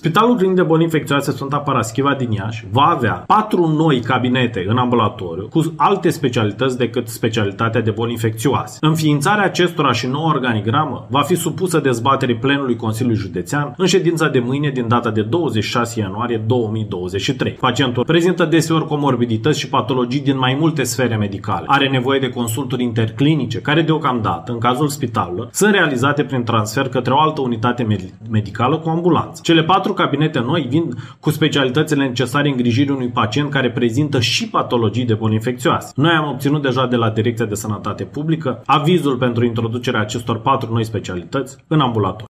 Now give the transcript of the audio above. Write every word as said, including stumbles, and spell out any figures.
Spitalul Clinic de Boli Infecțioase Sfânta Paraschiva din Iași va avea patru noi cabinete în ambulatoriu cu alte specialități decât specialitatea de boli infecțioase. Înființarea acestora și noua organigramă va fi supusă dezbaterii plenului Consiliului Județean în ședința de mâine din data de douăzeci și șase ianuarie două mii douăzeci și trei. Pacientul prezintă deseori comorbidități și patologii din mai multe sfere medicale. Are nevoie de consulturi interclinice, care deocamdată, în cazul spitalului, sunt realizate prin transfer către o altă unitate med- medicală cu ambulanță. Cele patru cabinete noi vin cu specialitățile necesare îngrijirii unui pacient care prezintă și patologii de boli infecțioase. Noi am obținut deja de la Direcția de Sănătate Publică avizul pentru introducerea acestor patru noi specialități în ambulator.